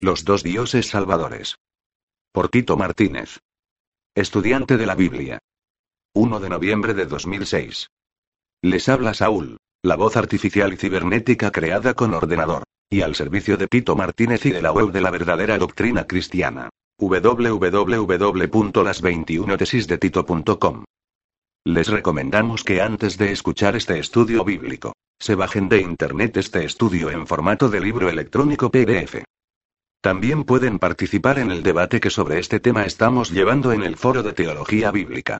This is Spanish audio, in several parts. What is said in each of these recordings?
Los dos dioses salvadores. Por Tito Martínez. Estudiante de la Biblia. 1 de noviembre de 2006. Les habla Saúl, la voz artificial y cibernética creada con ordenador, y al servicio de Tito Martínez y de la web de la verdadera doctrina cristiana. www.las21tesisdetito.com. Les recomendamos que antes de escuchar este estudio bíblico, se bajen de internet este estudio en formato de libro electrónico PDF. También pueden participar en el debate que sobre este tema estamos llevando en el foro de teología bíblica.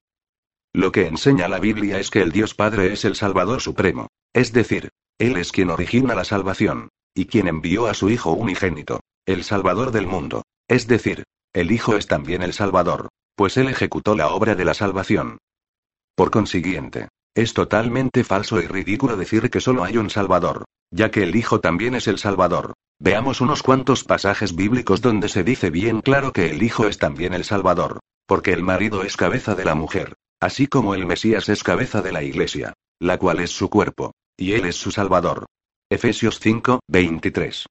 Lo que enseña la Biblia es que el Dios Padre es el Salvador Supremo, es decir, Él es quien origina la salvación, y quien envió a su Hijo unigénito, el Salvador del mundo, es decir, el Hijo es también el Salvador, pues Él ejecutó la obra de la salvación. Por consiguiente, es totalmente falso y ridículo decir que solo hay un Salvador, ya que el Hijo también es el Salvador. Veamos unos cuantos pasajes bíblicos donde se dice bien claro que el Hijo es también el Salvador, porque el marido es cabeza de la mujer, así como el Mesías es cabeza de la Iglesia, la cual es su cuerpo, y Él es su Salvador. Efesios 5, 23.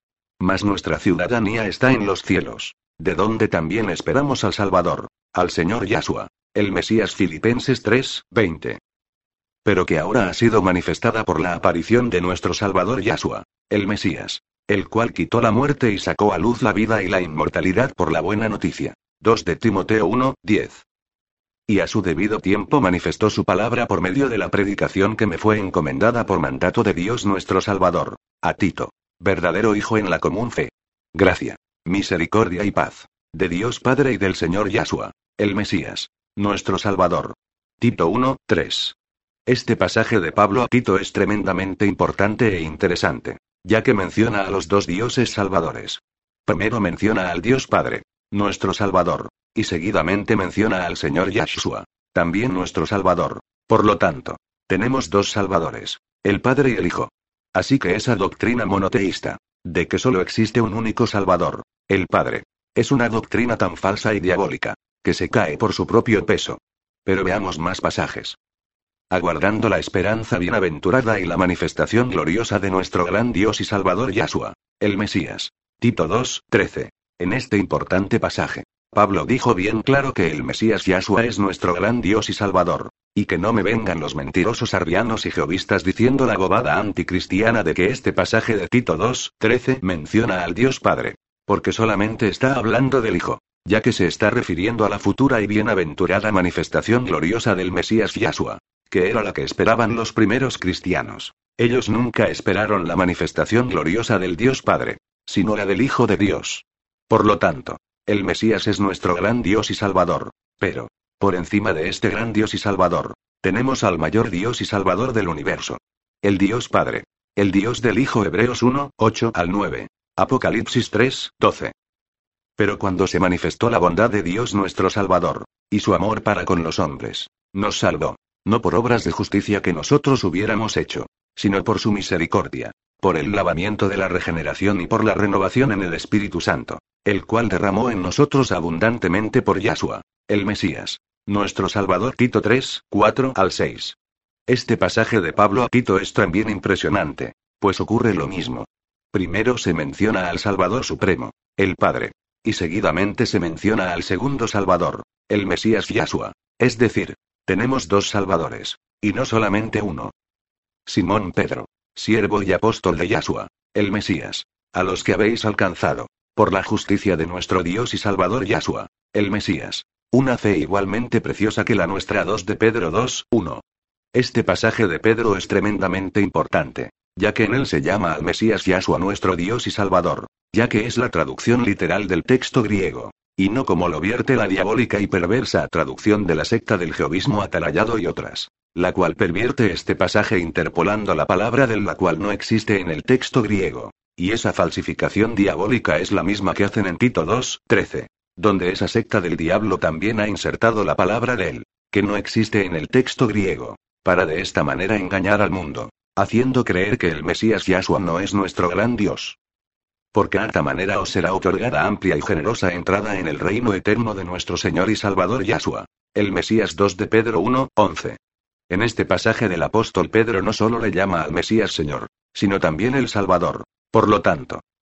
Mas nuestra ciudadanía está en los cielos, de donde también esperamos al Salvador, al Señor Yahshua, el Mesías. Filipenses 3, 20. Pero que ahora ha sido manifestada por la aparición de nuestro Salvador Yahshua, el Mesías, el cual quitó la muerte y sacó a luz la vida y la inmortalidad por la buena noticia. 2 de Timoteo 1, 10. Y a su debido tiempo manifestó su palabra por medio de la predicación que me fue encomendada por mandato de Dios nuestro Salvador, a Tito, verdadero hijo en la común fe. Gracia, misericordia y paz, de Dios Padre y del Señor Yahshua, el Mesías, nuestro Salvador. Tito 1, 3. Este pasaje de Pablo a Tito es tremendamente importante e interesante, ya que menciona a los dos dioses salvadores. Primero menciona al Dios Padre, nuestro Salvador, y seguidamente menciona al Señor Yahshua, también nuestro Salvador. Por lo tanto, tenemos dos Salvadores, el Padre y el Hijo. Así que esa doctrina monoteísta, de que solo existe un único Salvador, el Padre, es una doctrina tan falsa y diabólica, que se cae por su propio peso. Pero veamos más pasajes. Aguardando la esperanza bienaventurada y la manifestación gloriosa de nuestro gran Dios y Salvador Yahshua, el Mesías. Tito 2, 13. En este importante pasaje, Pablo dijo bien claro que el Mesías Yahshua es nuestro gran Dios y Salvador, y que no me vengan los mentirosos arrianos y jehovistas diciendo la bobada anticristiana de que este pasaje de Tito 2, 13 menciona al Dios Padre, porque solamente está hablando del Hijo, ya que se está refiriendo a la futura y bienaventurada manifestación gloriosa del Mesías Yahshua, que era la que esperaban los primeros cristianos. Ellos nunca esperaron la manifestación gloriosa del Dios Padre, sino la del Hijo de Dios. Por lo tanto, el Mesías es nuestro gran Dios y Salvador, pero, por encima de este gran Dios y Salvador, tenemos al mayor Dios y Salvador del universo. El Dios Padre. El Dios del Hijo. Hebreos 1, 8 al 9. Apocalipsis 3, 12. Pero cuando se manifestó la bondad de Dios nuestro Salvador, y su amor para con los hombres, nos salvó, no por obras de justicia que nosotros hubiéramos hecho, sino por su misericordia, por el lavamiento de la regeneración y por la renovación en el Espíritu Santo, el cual derramó en nosotros abundantemente por Yahshua, el Mesías, nuestro Salvador. Tito 3, 4 al 6. Este pasaje de Pablo a Tito es también impresionante, pues ocurre lo mismo. Primero se menciona al Salvador Supremo, el Padre, y seguidamente se menciona al segundo Salvador, el Mesías Yahshua, es decir, tenemos dos Salvadores, y no solamente uno. Simón Pedro, siervo y apóstol de Yahshua, el Mesías, a los que habéis alcanzado, por la justicia de nuestro Dios y Salvador Yahshua, el Mesías, una fe igualmente preciosa que la nuestra. 2 de Pedro 2, 1. Este pasaje de Pedro es tremendamente importante, ya que en él se llama al Mesías Yahshua nuestro Dios y Salvador, ya que es la traducción literal del texto griego, y no como lo vierte la diabólica y perversa traducción de la secta del jehovismo atalayado y otras, la cual pervierte este pasaje interpolando la palabra del la cual no existe en el texto griego, y esa falsificación diabólica es la misma que hacen en Tito 2, 13, donde esa secta del diablo también ha insertado la palabra del, que no existe en el texto griego, para de esta manera engañar al mundo, haciendo creer que el Mesías Yahshua no es nuestro gran Dios. Porque de esta manera os será otorgada amplia y generosa entrada en el reino eterno de nuestro Señor y Salvador Yahshua, el Mesías. 2 de Pedro 1, 11. En este pasaje del apóstol Pedro no solo le llama al Mesías Señor, sino también el Salvador. Por lo tanto,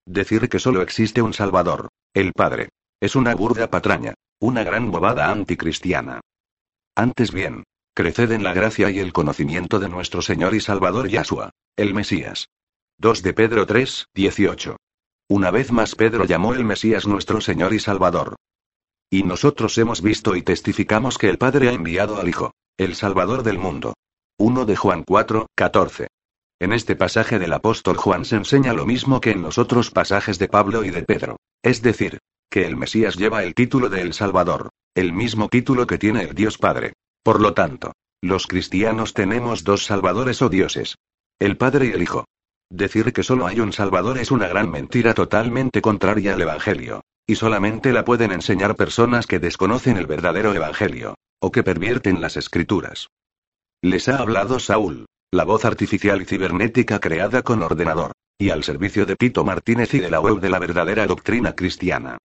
Decir que solo existe un Salvador, el Padre, es una burda patraña, una gran bobada anticristiana. Antes bien, creced en la gracia y el conocimiento de nuestro Señor y Salvador Yahshua, el Mesías. 2 de Pedro 3, 18. Una vez más Pedro llamó el Mesías nuestro Señor y Salvador. Y nosotros hemos visto y testificamos que el Padre ha enviado al Hijo, el Salvador del mundo. 1 de Juan 4, 14. En este pasaje del apóstol Juan se enseña lo mismo que en los otros pasajes de Pablo y de Pedro, es decir, que el Mesías lleva el título de El Salvador, el mismo título que tiene el Dios Padre. Por lo tanto, los cristianos tenemos dos salvadores o dioses, el Padre y el Hijo. Decir que solo hay un Salvador es una gran mentira totalmente contraria al Evangelio, y solamente la pueden enseñar personas que desconocen el verdadero Evangelio, o que pervierten las Escrituras. Les ha hablado Saúl, la voz artificial y cibernética creada con ordenador, y al servicio de Tito Martínez y de la web de la verdadera doctrina cristiana,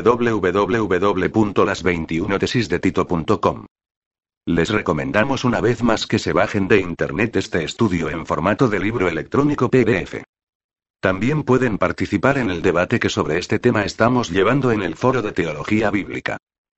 www.las21tesisdetito.com. Les recomendamos una vez más que se bajen de internet este estudio en formato de libro electrónico PDF. También pueden participar en el debate que sobre este tema estamos llevando en el foro de Teología Bíblica.